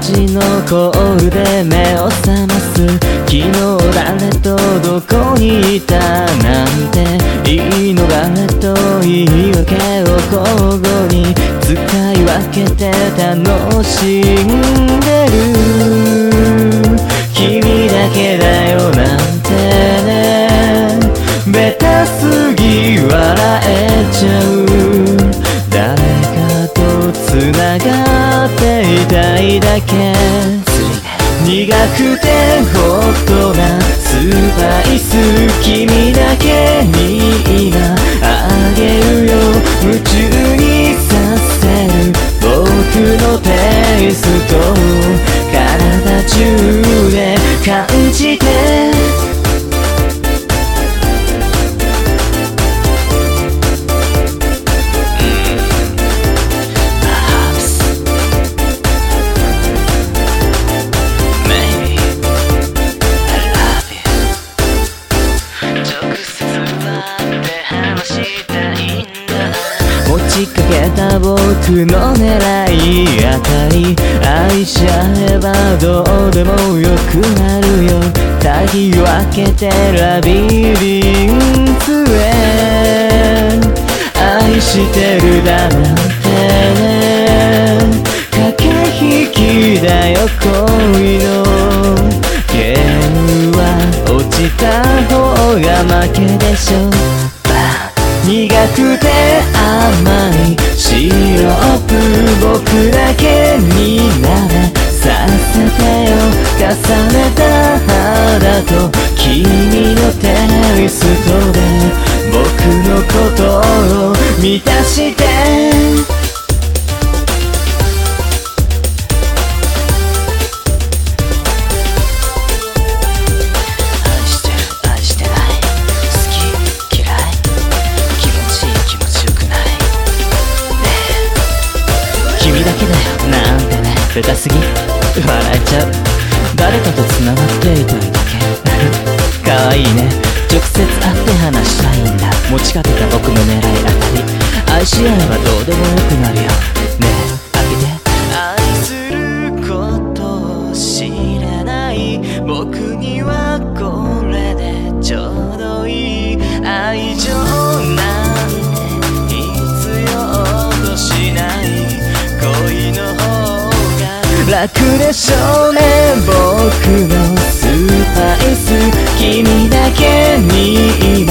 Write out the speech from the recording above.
街のコールで目を覚ます。昨日誰とどこにいたなんて言い逃れと言い訳を交互に使い分けて楽しんでる。君だけだよなんてね、ベタすぎ笑えちゃう。誰かと繋がっていたいだけ。苦くてホットなスパイス、君だけに今あげるよ。夢中にさせる僕のテイストを体中で感じて。持ちかけた僕の狙い当たり、愛し合えばどうでもよくなるよ。たぎ分けてラビリンスへ愛してるだなんてね、駆け引きだよ恋のゲームは落ちた方が負けでしょ。苦くて甘いシロップ僕だけになれさせてよ。重ねた肌と君のテイストで僕のことを満たして。君だけだよなんてね、ベタすぎ笑えちゃう。誰かと繋がっていたいだけかわいいね。直接会って話したいんだ。持ちかけた僕の狙い当たり、愛し合えばどうでもよくなるよ。ねえ開けて。愛することを知らない僕にはこれでちょうどいい。愛情なんて必要としない恋の方が楽でしょうね。僕のスパイス君だけに